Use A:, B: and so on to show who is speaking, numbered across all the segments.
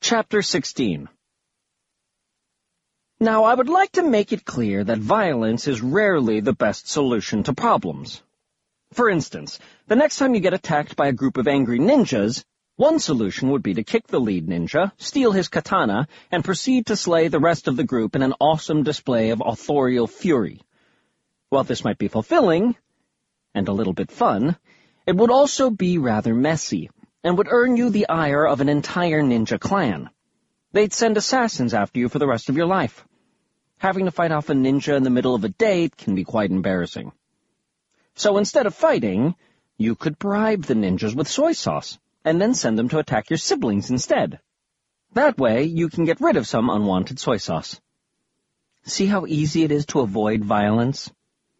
A: Chapter 16. Now, I would like to make it clear that violence is rarely the best solution to problems. For instance, the next time you get attacked by a group of angry ninjas, one solution would be to kick the lead ninja, steal his katana, and proceed to slay the rest of the group in an awesome display of authorial fury. While this might be fulfilling, and a little bit fun, it would also be rather messy, and would earn you the ire of an entire ninja clan. They'd send assassins after you for the rest of your life. Having to fight off a ninja in the middle of a date can be quite embarrassing. So instead of fighting, you could bribe the ninjas with soy sauce, and then send them to attack your siblings instead. That way, you can get rid of some unwanted soy sauce. See how easy it is to avoid violence?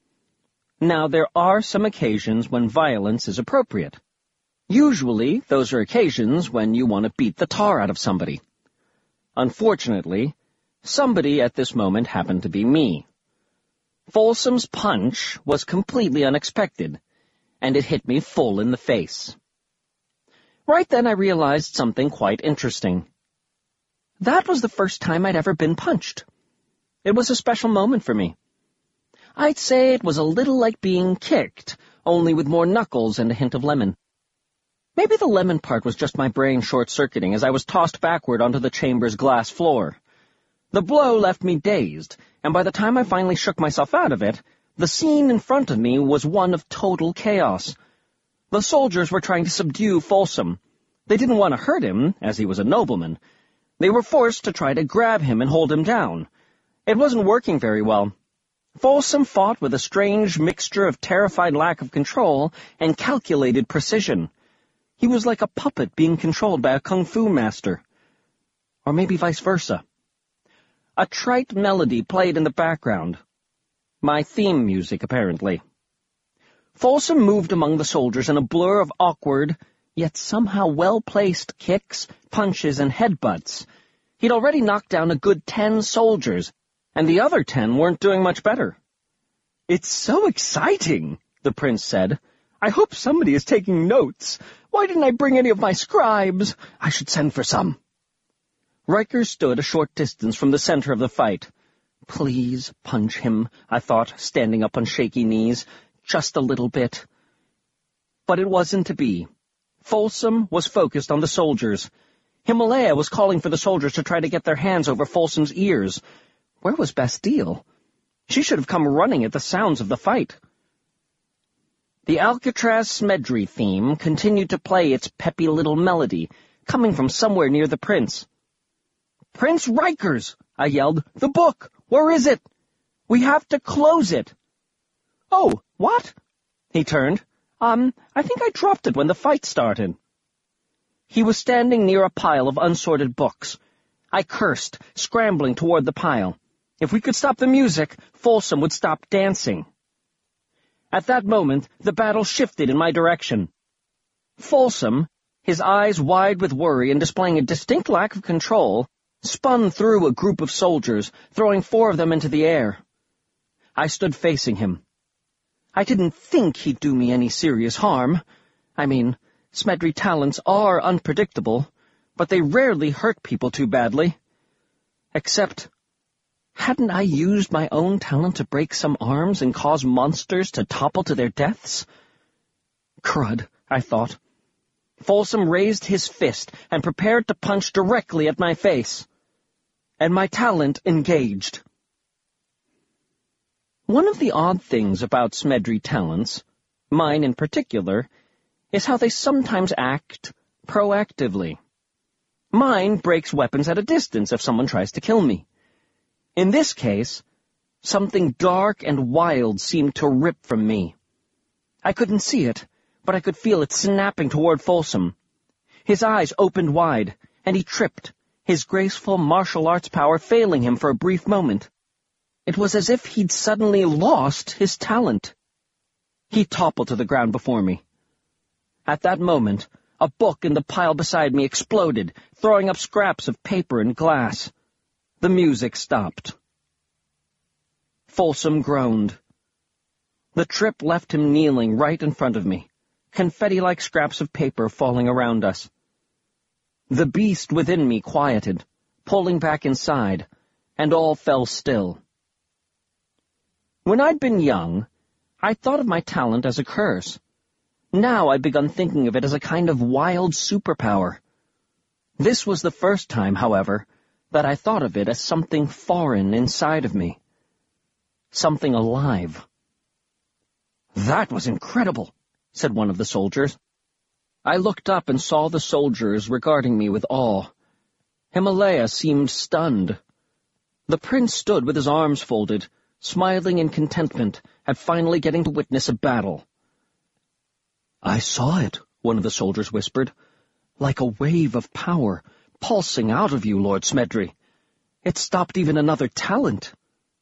A: Now, there are some occasions when violence is appropriate. Usually, those are occasions when you want to beat the tar out of somebody. Unfortunately, somebody at this moment happened to be me. Folsom's punch was completely unexpected, and it hit me full in the face. Right then I realized something quite interesting. That was the first time I'd ever been punched. It was a special moment for me. I'd say it was a little like being kicked, only with more knuckles and a hint of lemon. Maybe the lemon part was just my brain short-circuiting as I was tossed backward onto the chamber's glass floor. The blow left me dazed, and by the time I finally shook myself out of it, the scene in front of me was one of total chaos. The soldiers were trying to subdue Folsom. They didn't want to hurt him, as he was a nobleman. They were forced to try to grab him and hold him down. It wasn't working very well. Folsom fought with a strange mixture of terrified lack of control and calculated precision. He was like a puppet being controlled by a kung fu master. Or maybe vice versa. A trite melody played in the background. My theme music, apparently. Folsom moved among the soldiers in a blur of awkward, yet somehow well-placed kicks, punches, and headbutts. He'd already knocked down a good 10 soldiers, and the other 10 weren't doing much better. "It's so exciting," the prince said. "I hope somebody is taking notes. Why didn't I bring any of my scribes? I should send for some." Riker stood a short distance from the center of the fight. Please punch him, I thought, standing up on shaky knees. Just a little bit. But it wasn't to be. Folsom was focused on the soldiers. Himalaya was calling for the soldiers to try to get their hands over Folsom's ears. Where was Bastille? She should have come running at the sounds of the fight. The Alcatraz Smedry theme continued to play its peppy little melody, coming from somewhere near the prince. "Prince Rikers!" I yelled. "The book! Where is it? We have to close it!" "Oh, what?" He turned. I think I dropped it when the fight started." He was standing near a pile of unsorted books. I cursed, scrambling toward the pile. If we could stop the music, Folsom would stop dancing. At that moment, the battle shifted in my direction. Folsom, his eyes wide with worry and displaying a distinct lack of control, spun through a group of soldiers, throwing 4 of them into the air. I stood facing him. I didn't think he'd do me any serious harm. I mean, Smedry talents are unpredictable, but they rarely hurt people too badly. Except, hadn't I used my own talent to break some arms and cause monsters to topple to their deaths? Crud, I thought. Folsom raised his fist and prepared to punch directly at my face. And my talent engaged. One of the odd things about Smedry talents, mine in particular, is how they sometimes act proactively. Mine breaks weapons at a distance if someone tries to kill me. In this case, something dark and wild seemed to rip from me. I couldn't see it, but I could feel it snapping toward Folsom. His eyes opened wide, and he tripped, his graceful martial arts power failing him for a brief moment. It was as if he'd suddenly lost his talent. He toppled to the ground before me. At that moment, a book in the pile beside me exploded, throwing up scraps of paper and glass. The music stopped. Folsom groaned. The trip left him kneeling right in front of me, confetti-like scraps of paper falling around us. The beast within me quieted, pulling back inside, and all fell still. When I'd been young, I thought of my talent as a curse. Now I'd begun thinking of it as a kind of wild superpower. This was the first time, however, that I thought of it as something foreign inside of me. Something alive. "That was incredible," said one of the soldiers. I looked up and saw the soldiers regarding me with awe. Himalaya seemed stunned. The prince stood with his arms folded, smiling in contentment at finally getting to witness a battle. "I saw it," one of the soldiers whispered, "like a wave of power pulsing out of you, Lord Smedry. It stopped even another talent."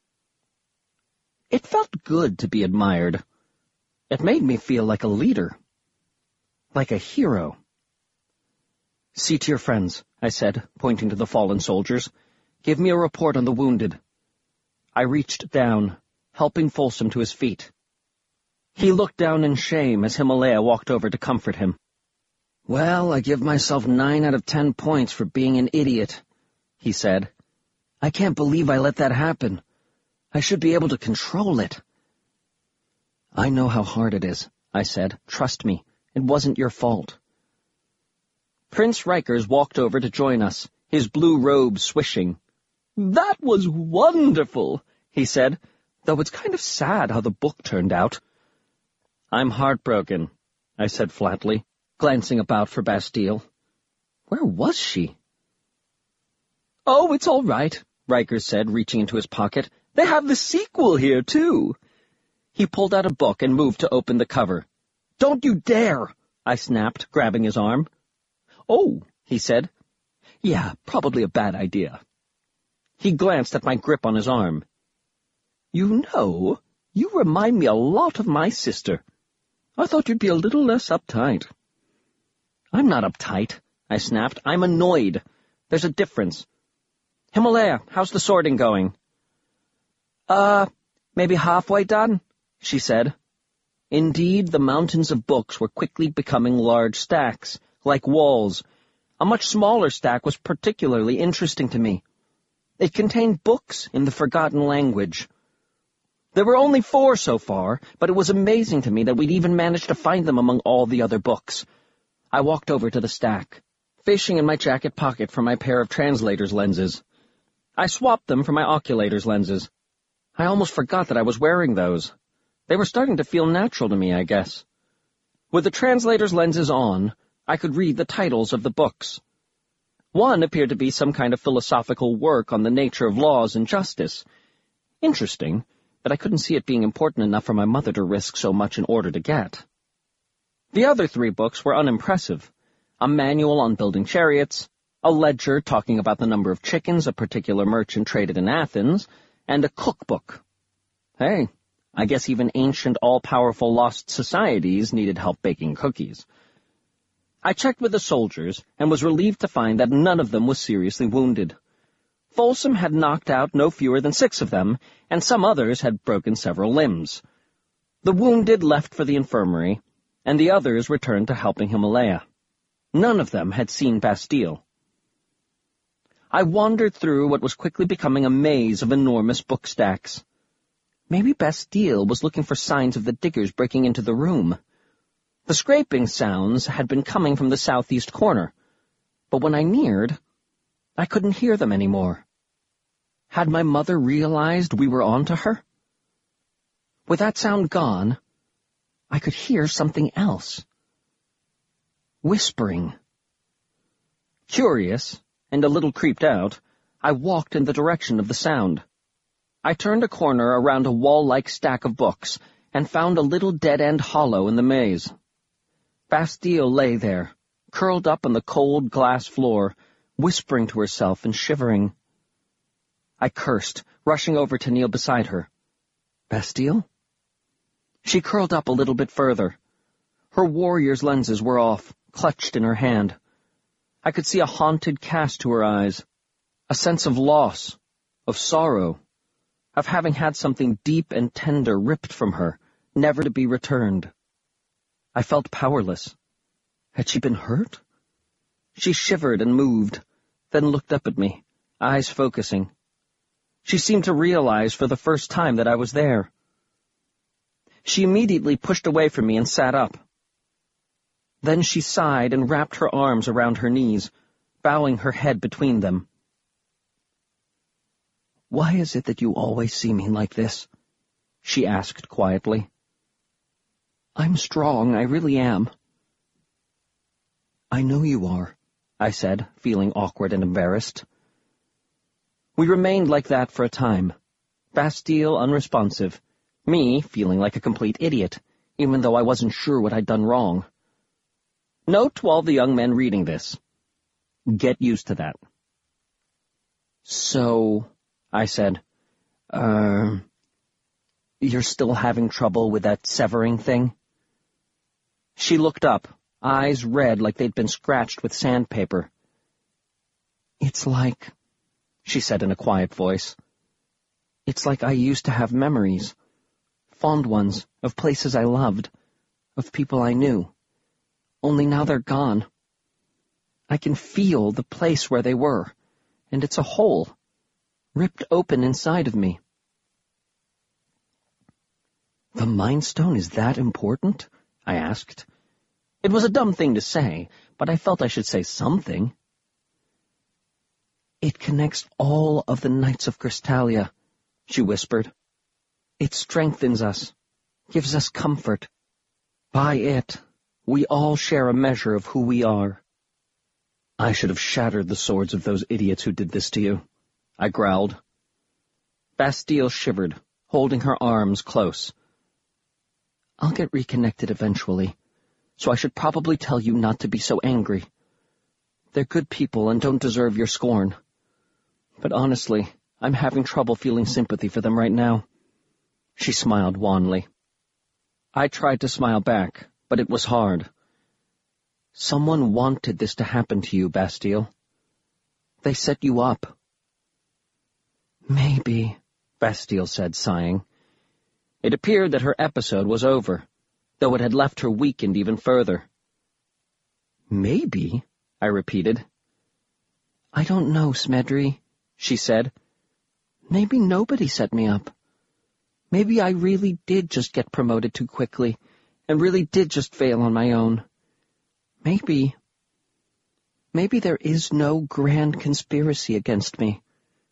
A: It felt good to be admired. It made me feel like a leader. Like a hero. "See to your friends," I said, pointing to the fallen soldiers. "Give me a report on the wounded." I reached down, helping Folsom to his feet. He looked down in shame as Himalaya walked over to comfort him. "Well, I give myself 9 out of 10 points for being an idiot," he said. "I can't believe I let that happen. I should be able to control it." "I know how hard it is," I said. "Trust me, it wasn't your fault." Prince Rikers walked over to join us, his blue robe swishing. "That was wonderful," he said, "though it's kind of sad how the book turned out." "I'm heartbroken," I said flatly, glancing about for Bastille. Where was she? "Oh, it's all right," Rikers said, reaching into his pocket. "They have the sequel here, too." He pulled out a book and moved to open the cover. "Don't you dare!" I snapped, grabbing his arm. "Oh," he said. "Yeah, probably a bad idea." He glanced at my grip on his arm. "You know, you remind me a lot of my sister. I thought you'd be a little less uptight." "I'm not uptight," I snapped. "I'm annoyed. There's a difference. Himalaya, how's the sorting going?" Maybe halfway done," she said. Indeed, the mountains of books were quickly becoming large stacks, like walls. A much smaller stack was particularly interesting to me. It contained books in the forgotten language. There were only 4 so far, but it was amazing to me that we'd even managed to find them among all the other books. I walked over to the stack, fishing in my jacket pocket for my pair of translator's lenses. I swapped them for my oculators lenses. I almost forgot that I was wearing those. They were starting to feel natural to me, I guess. With the translator's lenses on, I could read the titles of the books. One appeared to be some kind of philosophical work on the nature of laws and justice. Interesting, but I couldn't see it being important enough for my mother to risk so much in order to get. The other 3 books were unimpressive. A manual on building chariots, a ledger talking about the number of chickens a particular merchant traded in Athens, and a cookbook. Hey, I guess even ancient, all-powerful lost societies needed help baking cookies. I checked with the soldiers and was relieved to find that none of them was seriously wounded. Folsom had knocked out no fewer than 6 of them, and some others had broken several limbs. The wounded left for the infirmary, and the others returned to helping Himalaya. None of them had seen Bastille. I wandered through what was quickly becoming a maze of enormous book stacks. Maybe Bastille was looking for signs of the diggers breaking into the room. The scraping sounds had been coming from the southeast corner, but when I neared, I couldn't hear them anymore. Had my mother realized we were on to her? With that sound gone, I could hear something else. Whispering. Curious, and a little creeped out, I walked in the direction of the sound. I turned a corner around a wall-like stack of books and found a little dead-end hollow in the maze. Bastille lay there, curled up on the cold glass floor, whispering to herself and shivering. I cursed, rushing over to kneel beside her. "Bastille?" She curled up a little bit further. Her warrior's lenses were off, clutched in her hand. I could see a haunted cast to her eyes, a sense of loss, of sorrow, of having had something deep and tender ripped from her, never to be returned. I felt powerless. Had she been hurt? She shivered and moved, then looked up at me, eyes focusing. She seemed to realize for the first time that I was there. She immediately pushed away from me and sat up. Then she sighed and wrapped her arms around her knees, bowing her head between them. "Why is it that you always see me like this?" she asked quietly. "I'm strong, I really am." "I know you are," I said, feeling awkward and embarrassed. We remained like that for a time, Bastille unresponsive, me feeling like a complete idiot, even though I wasn't sure what I'd done wrong. Note to all the young men reading this. Get used to that. "So," I said, you're still having trouble with that severing thing?" She looked up, eyes red like they'd been scratched with sandpaper. "It's like," she said in a quiet voice, "it's like I used to have memories, fond ones, of places I loved, of people I knew. Only now they're gone. I can feel the place where they were, and it's a hole, ripped open inside of me." "The Mind Stone is that important?" I asked. It was a dumb thing to say, but I felt I should say something. "It connects all of the Knights of Crystallia," she whispered. "It strengthens us, gives us comfort. By it, we all share a measure of who we are." "I should have shattered the swords of those idiots who did this to you," I growled. Bastille shivered, holding her arms close. "I'll get reconnected eventually, so I should probably tell you not to be so angry. They're good people and don't deserve your scorn. But honestly, I'm having trouble feeling sympathy for them right now." She smiled wanly. I tried to smile back, but it was hard. "Someone wanted this to happen to you, Bastille. They set you up." "Maybe," Bastille said, sighing. It appeared that her episode was over, though it had left her weakened even further. "Maybe," I repeated. "I don't know, Smedri," she said. "Maybe nobody set me up. Maybe I really did just get promoted too quickly, and really did just fail on my own. Maybe there is no grand conspiracy against me."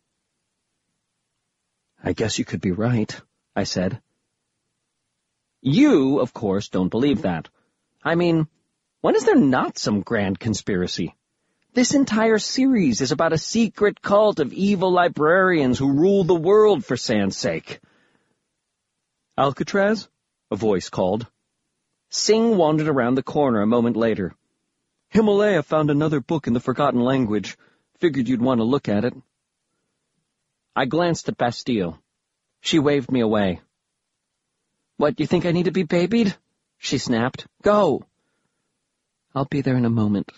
A: "I guess you could be right," I said. "You, of course, don't believe that. I mean, when is there not some grand conspiracy? This entire series is about a secret cult of evil librarians who rule the world, for sand's sake." "Alcatraz?" a voice called. Singh wandered around the corner a moment later. "Himalaya found another book in the forgotten language. Figured you'd want to look at it." I glanced at Bastille. She waved me away. "What, you think I need to be babied?" she snapped. "Go!" "I'll be there in a moment."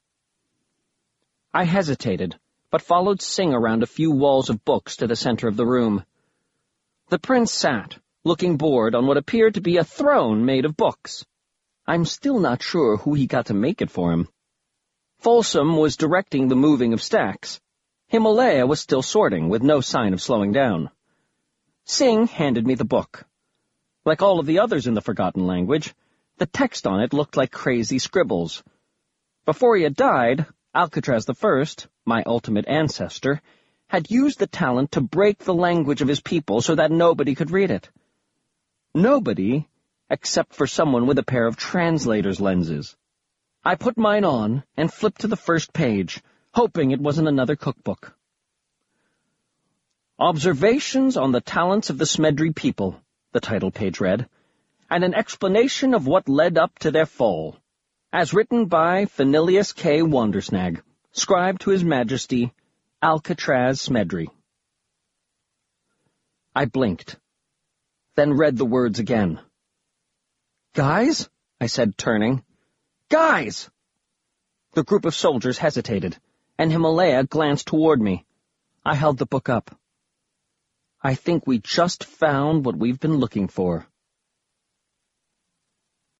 A: I hesitated, but followed Singh around a few walls of books to the center of the room. The prince sat, looking bored on what appeared to be a throne made of books. I'm still not sure who he got to make it for him. Folsom was directing the moving of stacks. Himalaya was still sorting, with no sign of slowing down. Singh handed me the book. Like all of the others in the forgotten language, the text on it looked like crazy scribbles. Before he had died, Alcatraz I, my ultimate ancestor, had used the talent to break the language of his people so that nobody could read it. Nobody, except for someone with a pair of translator's lenses. I put mine on and flipped to the first page, hoping it wasn't another cookbook. "Observations on the Talents of the Smedri People," the title page read, "and an explanation of what led up to their fall, as written by Fenilius K. Wandersnag, scribe to His Majesty, Alcatraz Smedri." I blinked, then read the words again. "Guys?" I said, turning. "Guys!" The group of soldiers hesitated, and Himalaya glanced toward me. I held the book up. "I think we just found what we've been looking for."